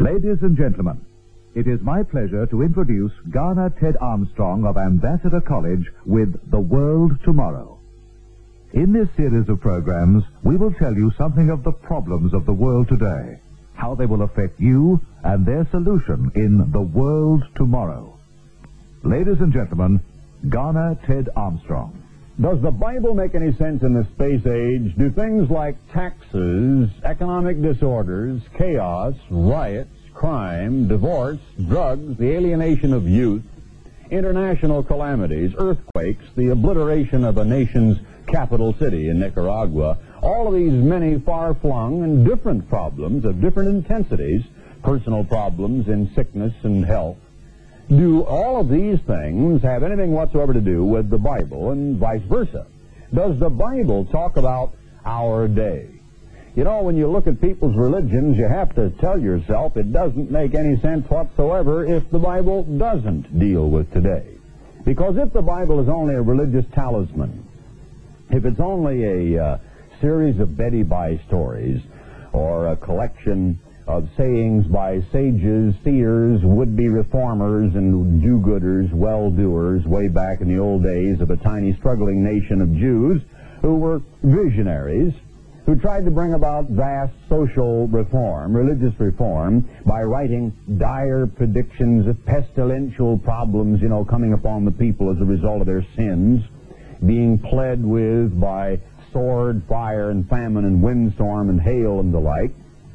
Ladies and gentlemen, it is my pleasure to introduce Garner Ted Armstrong of Ambassador College with The World Tomorrow. In this series of programs, we will tell you something of the problems of the world today, how they will affect you, and their solution in The World Tomorrow. Ladies and gentlemen, Garner Ted Armstrong. Does the Bible make any sense in this space age? Do things like taxes, economic disorders, chaos, riots, crime, divorce, drugs, the alienation of youth, international calamities, earthquakes, the obliteration of a nation's capital city in Nicaragua, all of these many far-flung and different problems of different intensities, personal problems in sickness and health, do all of these things have anything whatsoever to do with the Bible and vice versa? Does the Bible talk about our day? You know, when you look at people's religions, you have to tell yourself it doesn't make any sense whatsoever if the Bible doesn't deal with today. Because if the Bible is only a religious talisman, if it's only a series of Betty Bye stories or a collection of sayings by sages, seers, would-be reformers, and do-gooders, well-doers way back in the old days of a tiny struggling nation of Jews who were visionaries, who tried to bring about vast social reform, religious reform, by writing dire predictions of pestilential problems, coming upon the people as a result of their sins, being pled with by sword, fire, and famine, and windstorm, and hail, and the like,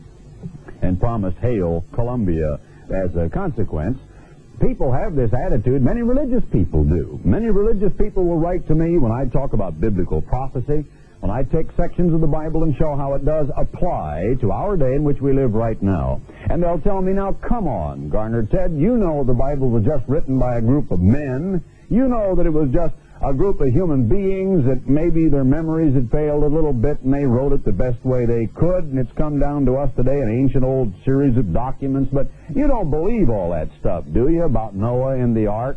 and promised hail Columbia as a consequence. People have this attitude. Many religious people do. Many religious people will write to me when I talk about biblical prophecy, when I take sections of the Bible and show how it does apply to our day in which we live right now. And they'll tell me, now, come on, Garner Ted, you know the Bible was just written by a group of men. You know that it was just a group of human beings that maybe their memories had failed a little bit and they wrote it the best way they could, and it's come down to us today, an ancient old series of documents. But you don't believe all that stuff, do you? About Noah and the ark?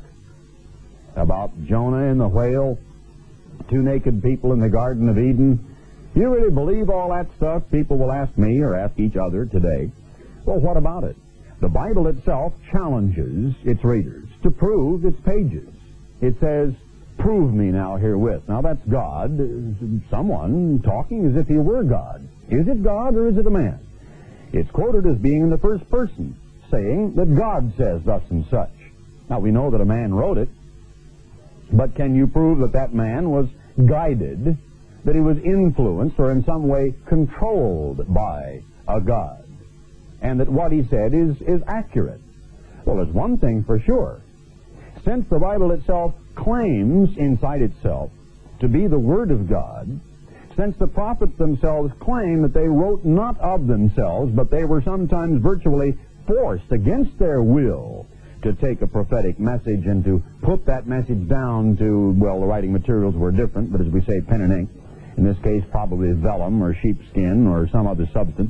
About Jonah and the whale? 2 naked people in the Garden of Eden? You really believe all that stuff? People will ask me or ask each other today. Well, what about it? The Bible itself challenges its readers to prove its pages. It says, "Prove me now herewith." Now that's God, someone talking as if he were God. Is it God or is it a man? It's quoted as being in the first person, saying that God says thus and such. Now we know that a man wrote it, but can you prove that that man was guided, that he was influenced or in some way controlled by a God, and that what he said is accurate? Well, there's one thing for sure. Since the Bible itself claims inside itself to be the Word of God, since the prophets themselves claim that they wrote not of themselves, but they were sometimes virtually forced against their will to take a prophetic message and to put that message down to, well, the writing materials were different, but as we say, pen and ink, in this case probably vellum or sheepskin or some other substance.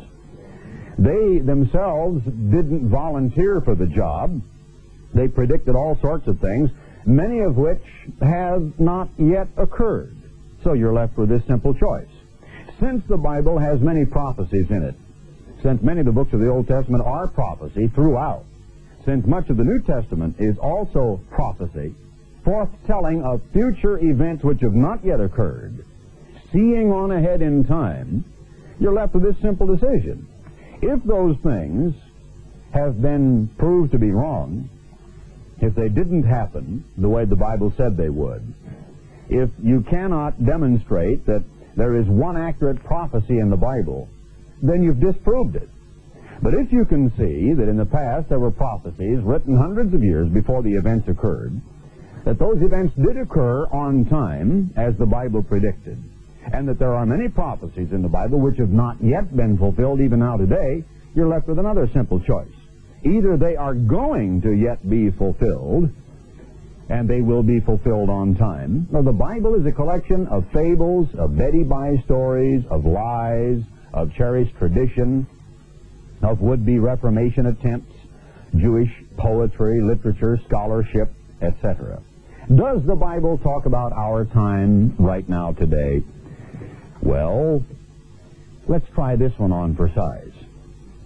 They themselves didn't volunteer for the job. They predicted all sorts of things, many of which have not yet occurred. So you're left with this simple choice. Since the Bible has many prophecies in it, since many of the books of the Old Testament are prophecy throughout, since much of the New Testament is also prophecy, foretelling of future events which have not yet occurred, seeing on ahead in time, you're left with this simple decision. If those things have been proved to be wrong, if they didn't happen the way the Bible said they would, if you cannot demonstrate that there is one accurate prophecy in the Bible, then you've disproved it. But if you can see that in the past there were prophecies written hundreds of years before the events occurred, that those events did occur on time as the Bible predicted, and that there are many prophecies in the Bible which have not yet been fulfilled even now today, you're left with another simple choice. Either they are going to yet be fulfilled, and they will be fulfilled on time, or the Bible is a collection of fables, of Betty Bye stories, of lies, of cherished tradition, of would-be Reformation attempts, Jewish poetry, literature, scholarship, etc. Does the Bible talk about our time right now today? Well, let's try this one on for size.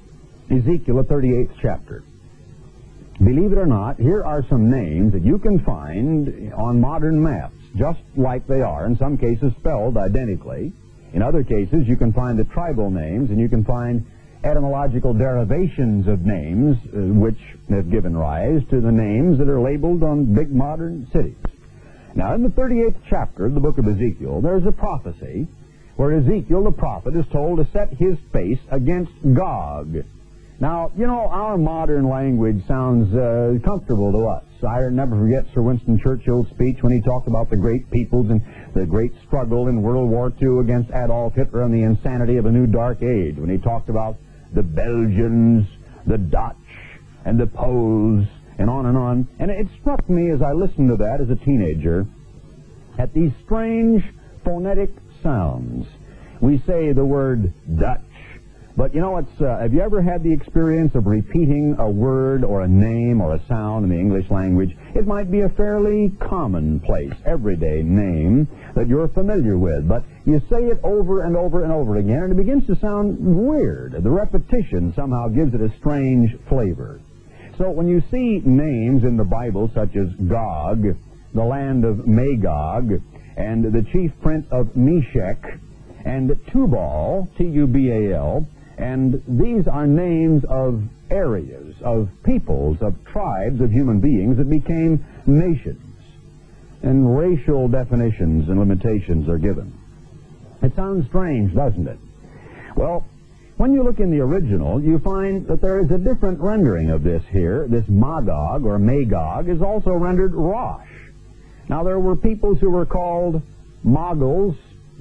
Ezekiel, the 38th chapter. Believe it or not, here are some names that you can find on modern maps, just like they are, in some cases spelled identically. In other cases, you can find the tribal names, and you can find etymological derivations of names which have given rise to the names that are labeled on big modern cities. Now, in the 38th chapter of the book of Ezekiel, there's a prophecy where Ezekiel the prophet is told to set his face against Gog. Now, you know, our modern language sounds comfortable to us. I never forget Sir Winston Churchill's speech when he talked about the great peoples and the great struggle in World War II against Adolf Hitler and the insanity of a new dark age, when he talked about the Belgians, the Dutch, and the Poles, and on and on. And it struck me as I listened to that as a teenager at these strange phonetic sounds. We say the word Dutch, but you know, have you ever had the experience of repeating a word or a name or a sound in the English language? It might be a fairly commonplace, everyday name that you're familiar with, but you say it over and over and over again, and it begins to sound weird. The repetition somehow gives it a strange flavor. So when you see names in the Bible such as Gog, the land of Magog, and the chief prince of Meshech, and Tubal, T-U-B-A-L, and these are names of areas, of peoples, of tribes, of human beings that became nations. And racial definitions and limitations are given. It sounds strange, doesn't it? Well, when you look in the original, you find that there is a different rendering of this here. This Magog, or Magog, is also rendered Rosh. Now, there were peoples who were called Moguls,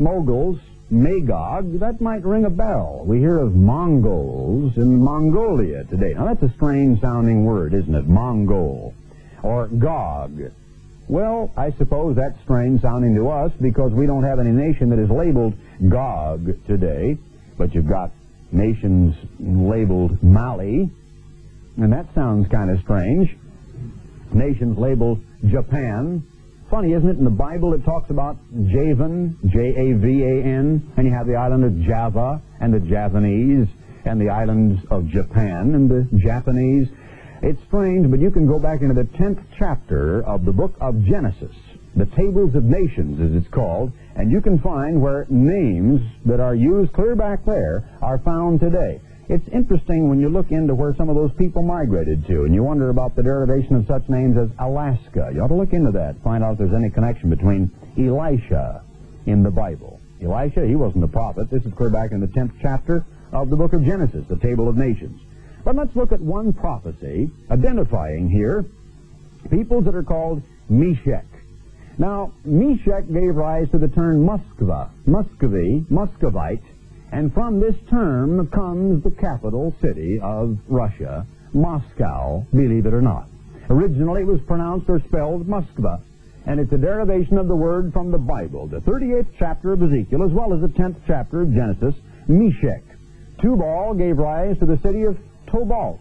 Magog. That might ring a bell. We hear of Mongols in Mongolia today. Now, that's a strange-sounding word, isn't it? Mongol. Or Gog. Well, I suppose that's strange-sounding to us because we don't have any nation that is labeled Gog today. But you've got nations labeled Mali, and that sounds kind of strange. Nations labeled Japan. Funny, isn't it? In the Bible it talks about Javan, J-A-V-A-N, and you have the island of Java and the Javanese and the islands of Japan and the Japanese. It's strange, but you can go back into the 10th chapter of the book of Genesis, the Tables of Nations as it's called, and you can find where names that are used clear back there are found today. It's interesting when you look into where some of those people migrated to, and you wonder about the derivation of such names as Alaska. You ought to look into that, find out if there's any connection between Elisha in the Bible. Elisha, he wasn't a prophet. This is clear back in the 10th chapter of the book of Genesis, the Table of Nations. But let's look at one prophecy identifying here peoples that are called Meshech. Now, Meshech gave rise to the term Moskva, Muscovite, and from this term comes the capital city of Russia, Moscow, believe it or not. Originally, it was pronounced or spelled Moskva, and it's a derivation of the word from the Bible, the 38th chapter of Ezekiel, as well as the 10th chapter of Genesis, Meshech. Tubal gave rise to the city of Tobolsk.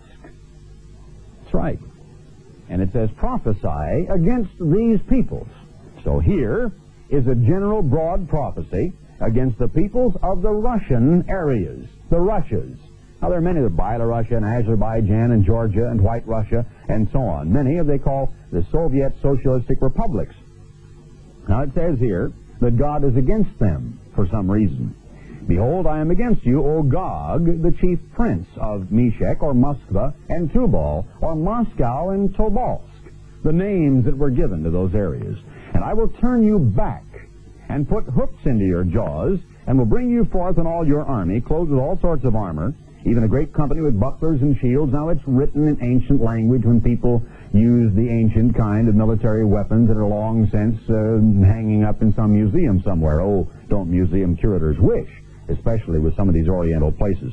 That's right. And it says, prophesy against these peoples. So here is a general broad prophecy against the peoples of the Russian areas, the Russias. Now, there are many, Belarus and Azerbaijan and Georgia and White Russia and so on. Many of they call the Soviet Socialistic Republics. Now, it says here that God is against them for some reason. Behold, I am against you, O Gog, the chief prince of Meshech, or Moskva, and Tubal, or Moscow and Tobolsk, the names that were given to those areas. And I will turn you back and put hooks into your jaws, and will bring you forth in all your army, clothed with all sorts of armor, even a great company with bucklers and shields. Now, it's written in ancient language when people use the ancient kind of military weapons that are long since hanging up in some museum somewhere. Oh, don't museum curators wish, especially with some of these Oriental places.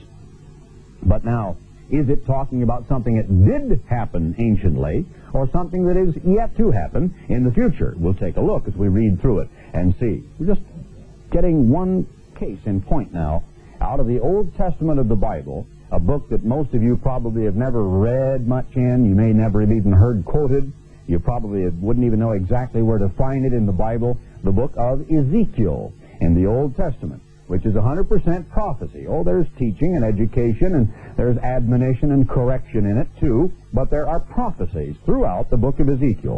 But now, is it talking about something that did happen anciently, or something that is yet to happen in the future? We'll take a look as we read through it and see. We're just getting one case in point now out of the Old Testament of the Bible, a book that most of you probably have never read much in. You may never have even heard quoted. You probably wouldn't even know exactly where to find it in the Bible, the book of Ezekiel in the Old Testament. which is 100% prophecy. Oh, there's teaching and education, and there's admonition and correction in it too, but there are prophecies throughout the book of Ezekiel.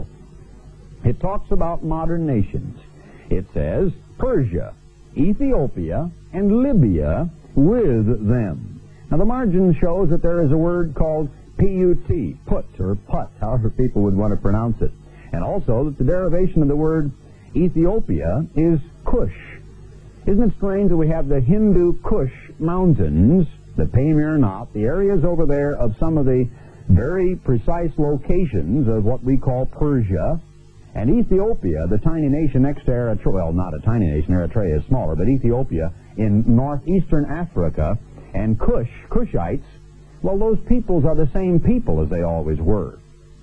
It talks about modern nations. It says Persia, Ethiopia, and Libya with them. Now the margin shows that there is a word called P-U-T, put or put, however people would want to pronounce it. And also that the derivation of the word Ethiopia is Cush. Isn't it strange that we have the Hindu Kush mountains, the Pamir Nath, the areas over there of some of the very precise locations of what we call Persia, and Ethiopia, the tiny nation next to Eritrea, well, not a tiny nation, Eritrea is smaller, but Ethiopia in northeastern Africa, and Cush, Cushites, well, those peoples are the same people as they always were.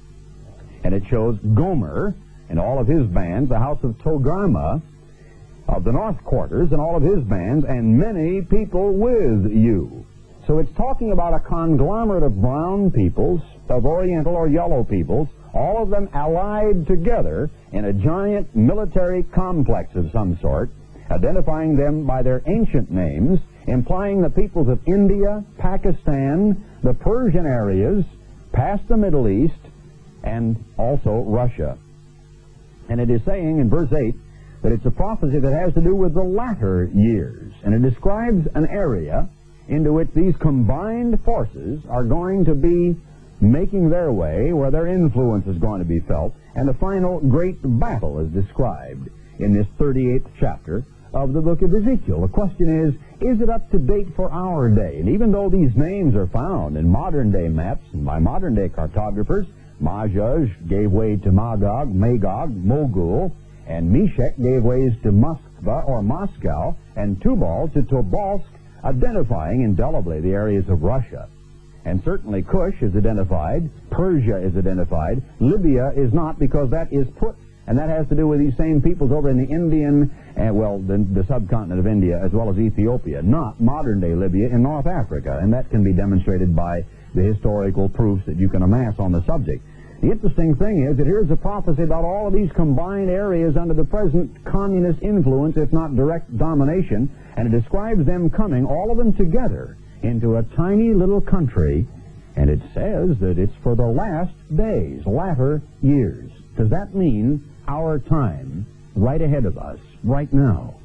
And it shows Gomer and all of his bands, the house of Togarmah, of the north quarters, and all of his bands, and many people with you. So it's talking about a conglomerate of brown peoples, of oriental or yellow peoples, all of them allied together in a giant military complex of some sort, identifying them by their ancient names, implying the peoples of India, Pakistan, the Persian areas, past the Middle East, and also Russia. And it is saying in verse 8 that it's a prophecy that has to do with the latter years, and it describes an area into which these combined forces are going to be making their way, where their influence is going to be felt, and the final great battle is described in this 38th chapter of the book of Ezekiel. The question is it up to date for our day? And even though these names are found in modern-day maps and by modern-day cartographers, Majaj gave way to Magog, Mogul, and Meshech gave way to Moskva or Moscow, and Tubal to Tobolsk, identifying indelibly the areas of Russia. And certainly Cush is identified, Persia is identified, Libya is not, because that is put, and that has to do with these same peoples over in the Indian, the subcontinent of India, as well as Ethiopia, not modern-day Libya in North Africa, and that can be demonstrated by the historical proofs that you can amass on the subject. The interesting thing is that here's a prophecy about all of these combined areas under the present communist influence, if not direct domination, and it describes them coming, all of them together, into a tiny little country, and it says that it's for the last days, latter years. Does that mean our time right ahead of us, right now?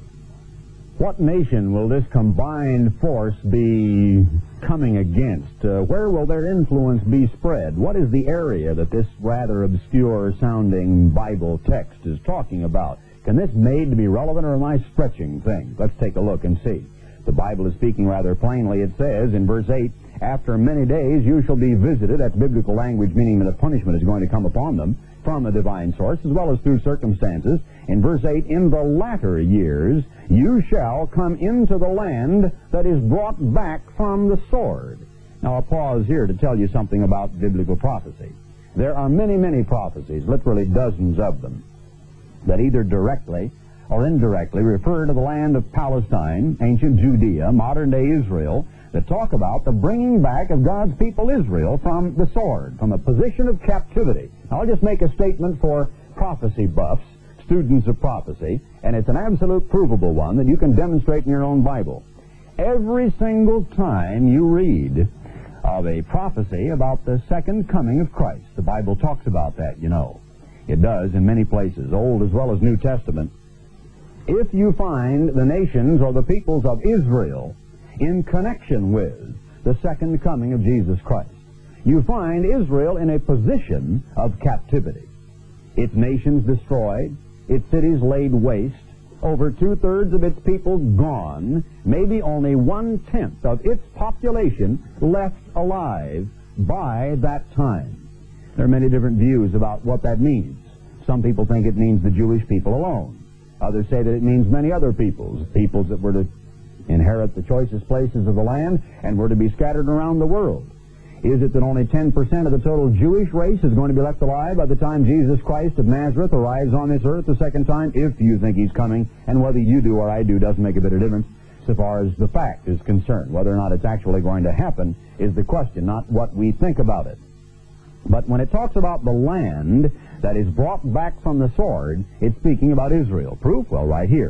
What nation will this combined force be coming against? Where will their influence be spread? What is the area that this rather obscure-sounding Bible text is talking about? Can this made to be relevant, or am I stretching things? Let's take a look and see. The Bible is speaking rather plainly. It says in verse 8, after many days you shall be visited. That's biblical language, meaning that a punishment is going to come upon them from a divine source, as well as through circumstances. In verse 8, in the latter years you shall come into the land that is brought back from the sword. Now I'll pause here to tell you something about biblical prophecy. There are many, many prophecies, literally dozens of them, that either directly or indirectly refer to the land of Palestine, ancient Judea, modern-day Israel, that talk about the bringing back of God's people Israel from the sword, from a position of captivity. Now, I'll just make a statement for prophecy buffs, students of prophecy, and it's an absolute provable one that you can demonstrate in your own Bible. Every single time you read of a prophecy about the second coming of Christ, the Bible talks about that, you know. It does in many places, Old as well as New Testament. If you find the nations or the peoples of Israel in connection with the second coming of Jesus Christ, you find Israel in a position of captivity. Its nations destroyed, its cities laid waste, over 2/3 of its people gone, maybe only 1/10 of its population left alive by that time. There are many different views about what that means. Some people think it means the Jewish people alone. Others say that it means many other peoples that were to inherit the choicest places of the land and were to be scattered around the world. Is it that only 10% of the total Jewish race is going to be left alive by the time Jesus Christ of Nazareth arrives on this earth the second time? If you think he's coming, and whether you do or I do doesn't make a bit of difference so far as the fact is concerned. Whether or not it's actually going to happen is the question, not what we think about it. But when it talks about the land that is brought back from the sword, it's speaking about Israel. Proof? Well, right here.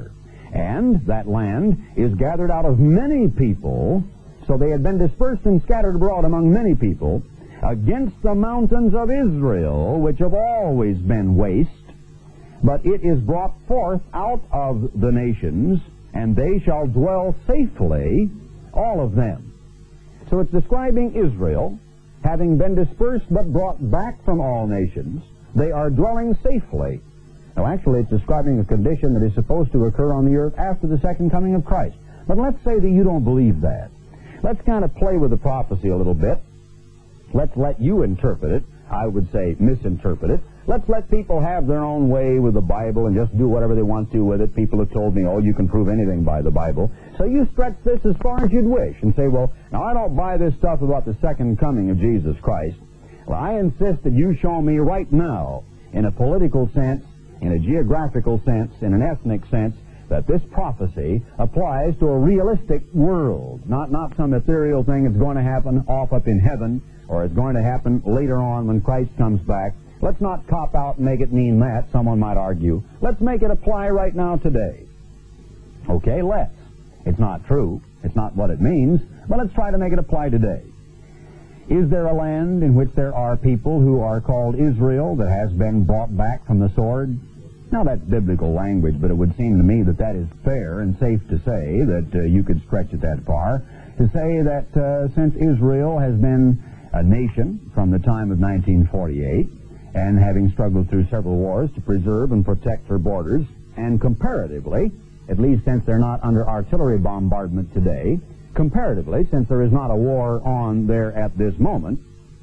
And that land is gathered out of many people, so they had been dispersed and scattered abroad among many people, against the mountains of Israel, which have always been waste. But it is brought forth out of the nations, and they shall dwell safely, all of them. So it's describing Israel, having been dispersed but brought back from all nations. They are dwelling safely. Now, actually, it's describing a condition that is supposed to occur on the earth after the second coming of Christ. But let's say that you don't believe that. Let's kind of play with the prophecy a little bit. Let's let you interpret it. I would say misinterpret it. Let's let people have their own way with the Bible and just do whatever they want to with it. People have told me, oh, you can prove anything by the Bible. So you stretch this as far as you'd wish and say, well, now I don't buy this stuff about the second coming of Jesus Christ. Well, I insist that you show me right now, in a political sense, in a geographical sense, in an ethnic sense, that this prophecy applies to a realistic world, not some ethereal thing that's going to happen off up in heaven, or it's going to happen later on when Christ comes back. Let's not cop out and make it mean that, someone might argue. Let's make it apply right now today. Okay, let's. It's not true. It's not what it means, but let's try to make it apply today. Is there a land in which there are people who are called Israel that has been brought back from the sword? Now, that's biblical language, but it would seem to me that that is fair and safe to say, that you could stretch it that far, to say that since Israel has been a nation from the time of 1948, and having struggled through several wars to preserve and protect her borders, and comparatively, at least since they're not under artillery bombardment today, comparatively, since there is not a war on there at this moment,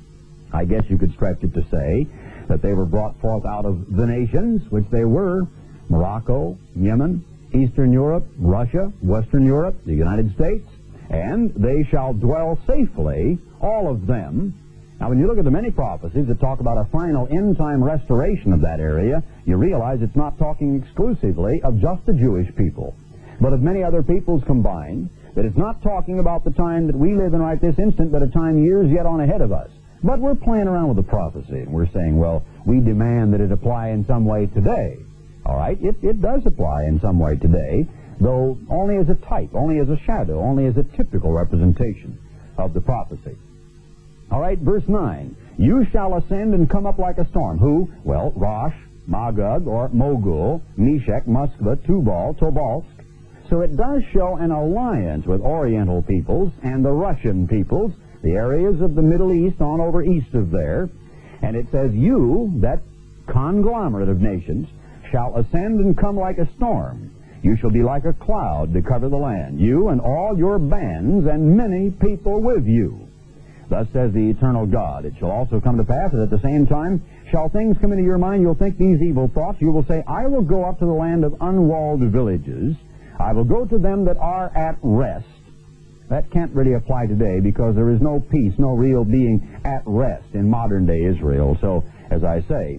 I guess you could stretch it to say that they were brought forth out of the nations, which they were, Morocco, Yemen, Eastern Europe, Russia, Western Europe, the United States, and they shall dwell safely, all of them. Now, when you look at the many prophecies that talk about a final end-time restoration of that area, you realize it's not talking exclusively of just the Jewish people, but of many other peoples combined, that it's not talking about the time that we live in right this instant, but a time years yet on ahead of us. But we're playing around with the prophecy, and we're saying, well, we demand that it apply in some way today. All right, it does apply in some way today, though only as a type, only as a shadow, only as a typical representation of the prophecy. All right, verse 9. You shall ascend and come up like a storm. Who? Well, Rosh, Magog, or Mogul, Meshech, Moskva, Tubal, Tobolsk. So it does show an alliance with Oriental peoples and the Russian peoples, the areas of the Middle East on over east of there. And it says, you, that conglomerate of nations, shall ascend and come like a storm. You shall be like a cloud to cover the land, you and all your bands and many people with you. Thus says the eternal God. It shall also come to pass that at the same time shall things come into your mind. You'll think these evil thoughts. You will say, I will go up to the land of unwalled villages. I will go to them that are at rest. That can't really apply today because there is no peace, no real being at rest in modern-day Israel. So, as I say,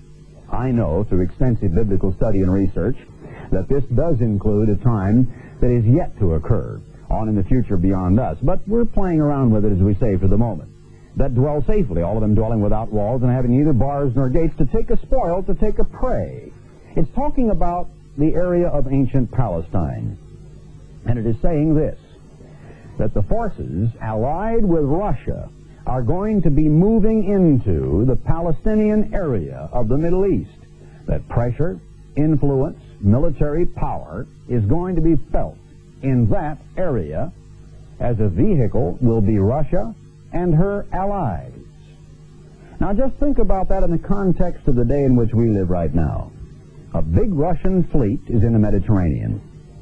I know through extensive biblical study and research that this does include a time that is yet to occur on in the future beyond us. But we're playing around with it, as we say, for the moment. That dwell safely, all of them dwelling without walls and having neither bars nor gates, to take a spoil, to take a prey. It's talking about the area of ancient Palestine. And it is saying this, that the forces allied with Russia are going to be moving into the Palestinian area of the Middle East. That pressure, influence, military power is going to be felt in that area. As a vehicle will be Russia and her allies. Now just think about that in the context of the day in which we live right now. A big Russian fleet is in the Mediterranean.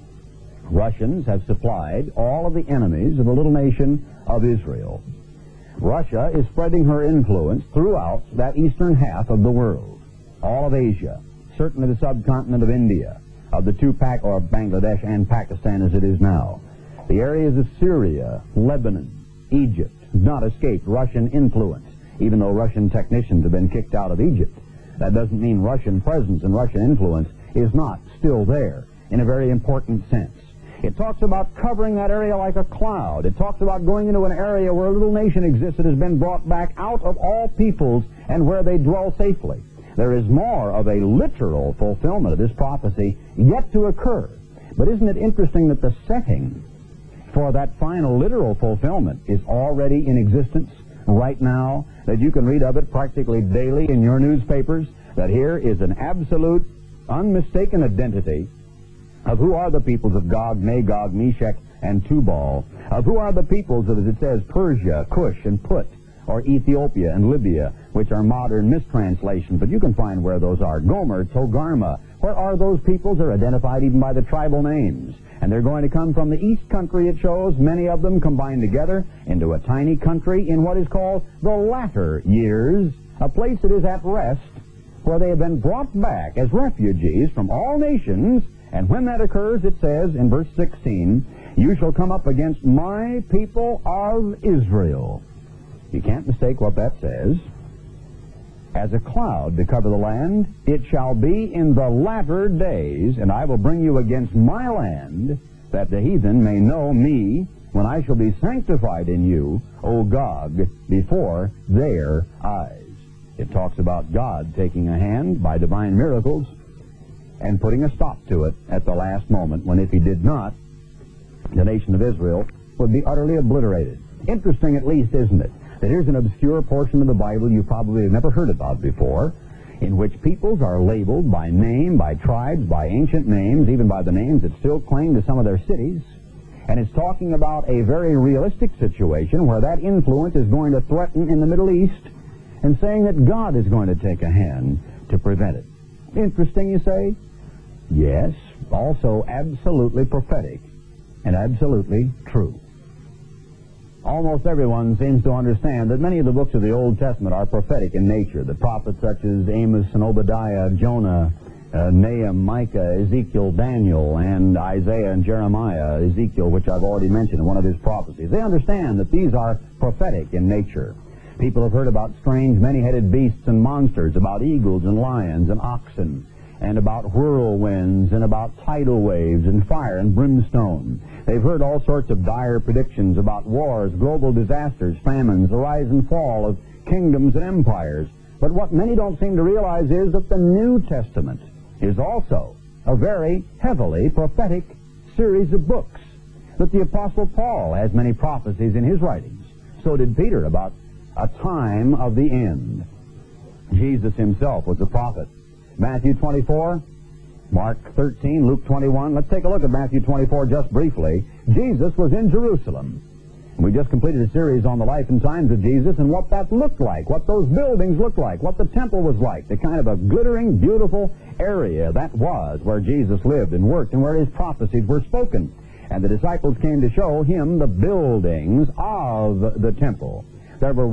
Russians have supplied all of the enemies of the little nation of Israel. Russia is spreading her influence throughout that eastern half of the world. All of Asia, certainly the subcontinent of India, of the two-pack, or Bangladesh and Pakistan as it is now. The areas of Syria, Lebanon, Egypt have not escaped Russian influence, even though Russian technicians have been kicked out of Egypt. That doesn't mean Russian presence and Russian influence is not still there in a very important sense. It talks about covering that area like a cloud. It talks about going into an area where a little nation exists that has been brought back out of all peoples and where they dwell safely. There is more of a literal fulfillment of this prophecy yet to occur. But isn't it interesting that the setting for that final literal fulfillment is already in existence right now, that you can read of it practically daily in your newspapers, that here is an absolute, unmistaken identity of who are the peoples of Gog, Magog, Meshech, and Tubal, of who are the peoples of, as it says, Persia, Cush, and Put, or Ethiopia and Libya, which are modern mistranslations, but you can find where those are. Gomer, Togarma. Where are those peoples? They're identified even by the tribal names. And they're going to come from the East Country, it shows, many of them combined together into a tiny country in what is called the latter years, a place that is at rest, where they have been brought back as refugees from all nations. And when that occurs, it says in verse 16, you shall come up against my people of Israel. You can't mistake what that says. As a cloud to cover the land, it shall be in the latter days, and I will bring you against my land, that the heathen may know me, when I shall be sanctified in you, O Gog, before their eyes. It talks about God taking a hand by divine miracles and putting a stop to it at the last moment, when if he did not, the nation of Israel would be utterly obliterated. Interesting at least, isn't it, that here's an obscure portion of the Bible you probably have never heard about before, in which peoples are labeled by name, by tribes, by ancient names, even by the names that still cling to some of their cities. And it's talking about a very realistic situation where that influence is going to threaten in the Middle East, and saying that God is going to take a hand to prevent it. Interesting, you say? Yes, also absolutely prophetic and absolutely true. Almost everyone seems to understand that many of the books of the Old Testament are prophetic in nature. The prophets such as Amos and Obadiah, Jonah, Nahum, Micah, Ezekiel, Daniel, and Isaiah and Jeremiah, Ezekiel, which I've already mentioned in one of his prophecies. They understand that these are prophetic in nature. People have heard about strange many-headed beasts and monsters, about eagles and lions and oxen, and about whirlwinds, and about tidal waves, and fire and brimstone. They've heard all sorts of dire predictions about wars, global disasters, famines, the rise and fall of kingdoms and empires. But what many don't seem to realize is that the New Testament is also a very heavily prophetic series of books. That the Apostle Paul has many prophecies in his writings. So did Peter, about a time of the end. Jesus himself was a prophet. Matthew 24, Mark 13, Luke 21. Let's take a look at Matthew 24 just briefly. Jesus was in Jerusalem. We just completed a series on the life and times of Jesus and what that looked like, what those buildings looked like, what the temple was like, the kind of a glittering, beautiful area that was where Jesus lived and worked and where his prophecies were spoken. And the disciples came to show him the buildings of the temple. There were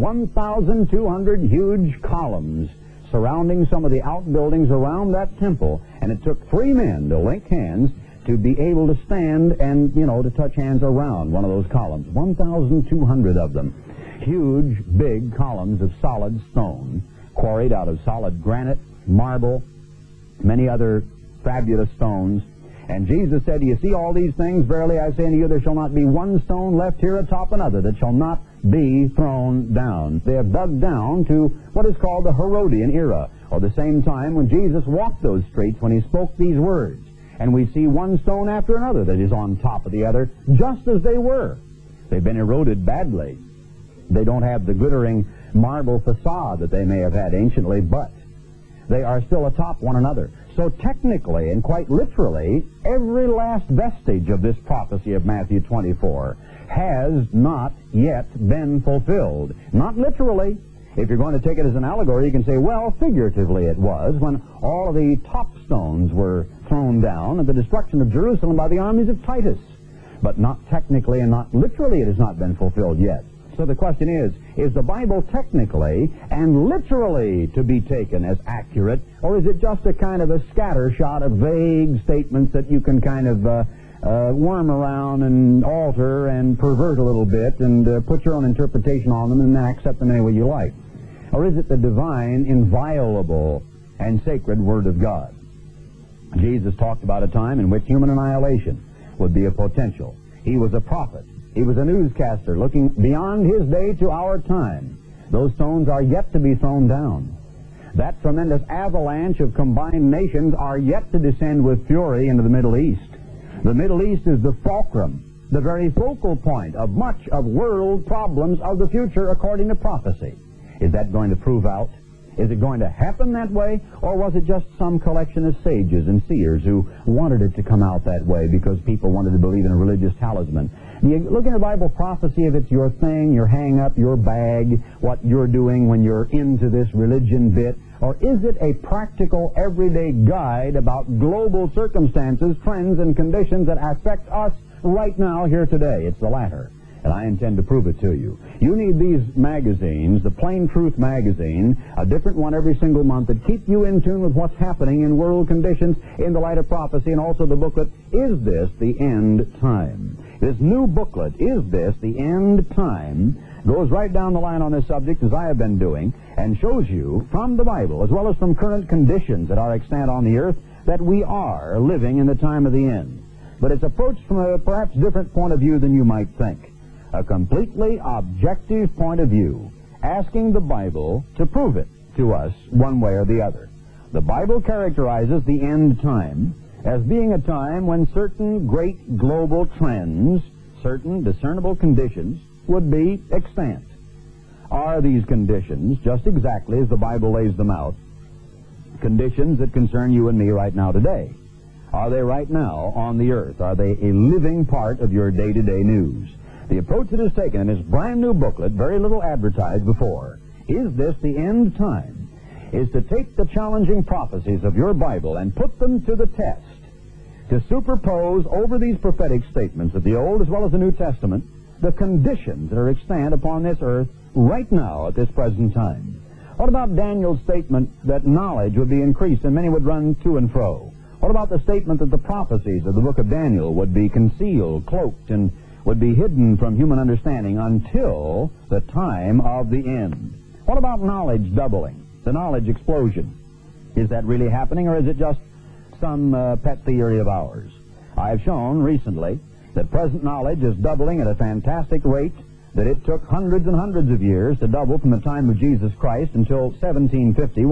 1,200 huge columns surrounding some of the outbuildings around that temple, and it took 3 men to link hands to be able to stand and, to touch hands around one of those columns. 1,200 of them. Huge, big columns of solid stone, quarried out of solid granite, marble, many other fabulous stones. And Jesus said, "Do you see all these things? Verily I say unto you, there shall not be one stone left here atop another that shall not be thrown down." They have dug down to what is called the Herodian era, or the same time when Jesus walked those streets when he spoke these words. And we see one stone after another that is on top of the other, just as they were. They've been eroded badly. They don't have the glittering marble facade that they may have had anciently, but they are still atop one another. So technically and quite literally, every last vestige of this prophecy of Matthew 24 has not yet been fulfilled. Not literally. If you're going to take it as an allegory, you can say, well, figuratively it was, when all of the top stones were thrown down at the destruction of Jerusalem by the armies of Titus. But not technically and not literally it has not been fulfilled yet. So the question is the Bible technically and literally to be taken as accurate, or is it just a kind of a scattershot of vague statements that you can kind of worm around and alter and pervert a little bit and put your own interpretation on them and then accept them any way you like? Or is it the divine, inviolable, and sacred Word of God? Jesus talked about a time in which human annihilation would be a potential. He was a prophet. He was a newscaster looking beyond his day to our time. Those stones are yet to be thrown down. That tremendous avalanche of combined nations are yet to descend with fury into the Middle East. The Middle East is the fulcrum, the very focal point of much of world problems of the future according to prophecy. Is that going to prove out? Is it going to happen that way, or was it just some collection of sages and seers who wanted it to come out that way because people wanted to believe in a religious talisman? Do you look in the Bible prophecy if it's your thing, your hang-up, your bag, what you're doing when you're into this religion bit, or is it a practical, everyday guide about global circumstances, trends, and conditions that affect us right now here today? It's the latter. And I intend to prove it to you. You need these magazines, the Plain Truth magazine, a different one every single month, that keep you in tune with what's happening in world conditions in the light of prophecy, and also the booklet, Is This the End Time? This new booklet, Is This the End Time, goes right down the line on this subject, as I have been doing, and shows you from the Bible, as well as from current conditions that are extant on the earth, that we are living in the time of the end. But it's approached from a perhaps different point of view than you might think. A completely objective point of view, asking the Bible to prove it to us one way or the other. The Bible characterizes the end time as being a time when certain great global trends, certain discernible conditions, would be extant. Are these conditions, just exactly as the Bible lays them out, conditions that concern you and me right now today? Are they right now on the earth? Are they a living part of your day-to-day news? The approach that is taken in this brand new booklet, very little advertised before, Is This the End Time?, is to take the challenging prophecies of your Bible and put them to the test, to superpose over these prophetic statements of the Old as well as the New Testament the conditions that are extant upon this earth right now at this present time. What about Daniel's statement that knowledge would be increased and many would run to and fro? What about the statement that the prophecies of the book of Daniel would be concealed, cloaked, and would be hidden from human understanding until the time of the end? What about knowledge doubling, the knowledge explosion? Is that really happening, or is it just some pet theory of ours? I have shown recently that present knowledge is doubling at a fantastic rate, that it took hundreds and hundreds of years to double from the time of Jesus Christ until 1750,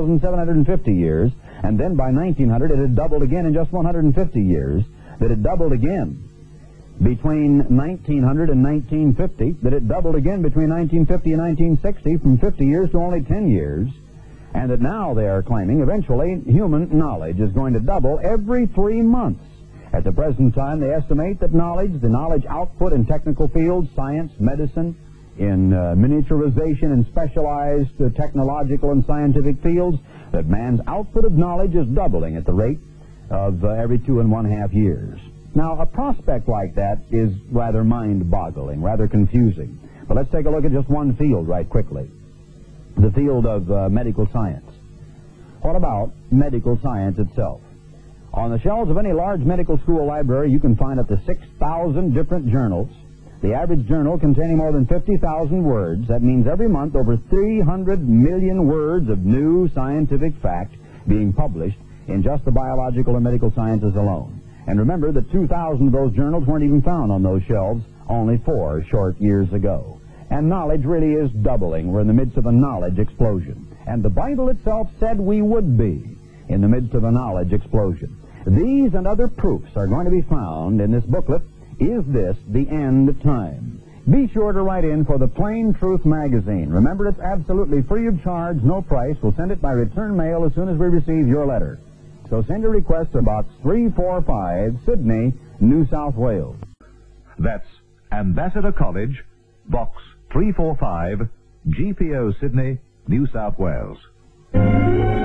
1,750 years, and then by 1900 it had doubled again in just 150 years, that it doubled again between 1900 and 1950, that it doubled again between 1950 and 1960, from 50 years to only 10 years, and that now they are claiming eventually human knowledge is going to double every 3 months. At the present time, they estimate that knowledge, the knowledge output in technical fields, science, medicine, in miniaturization and specialized technological and scientific fields, that man's output of knowledge is doubling at the rate of every 2.5 years. Now, a prospect like that is rather mind-boggling, rather confusing. But let's take a look at just one field right quickly, the field of medical science. What about medical science itself? On the shelves of any large medical school library, you can find up to 6,000 different journals, the average journal containing more than 50,000 words. That means every month over 300 million words of new scientific fact being published in just the biological and medical sciences alone. And remember that 2,000 of those journals weren't even found on those shelves only 4 short years ago. And knowledge really is doubling. We're in the midst of a knowledge explosion. And the Bible itself said we would be in the midst of a knowledge explosion. These and other proofs are going to be found in this booklet, Is This the End Time? Be sure to write in for the Plain Truth magazine. Remember, it's absolutely free of charge, no price. We'll send it by return mail as soon as we receive your letter. So send your request to Box 345, Sydney, New South Wales. That's Ambassador College, Box 345, GPO, Sydney, New South Wales.